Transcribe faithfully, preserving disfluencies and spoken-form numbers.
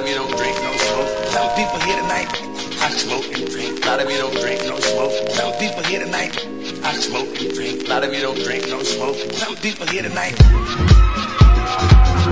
of you don't drink, no smoke. Some people here tonight, I smoke and drink. A lot of you don't drink, no smoke. Some people here tonight, I smoke and drink. A lot of you don't drink, no smoke. Some people here tonight.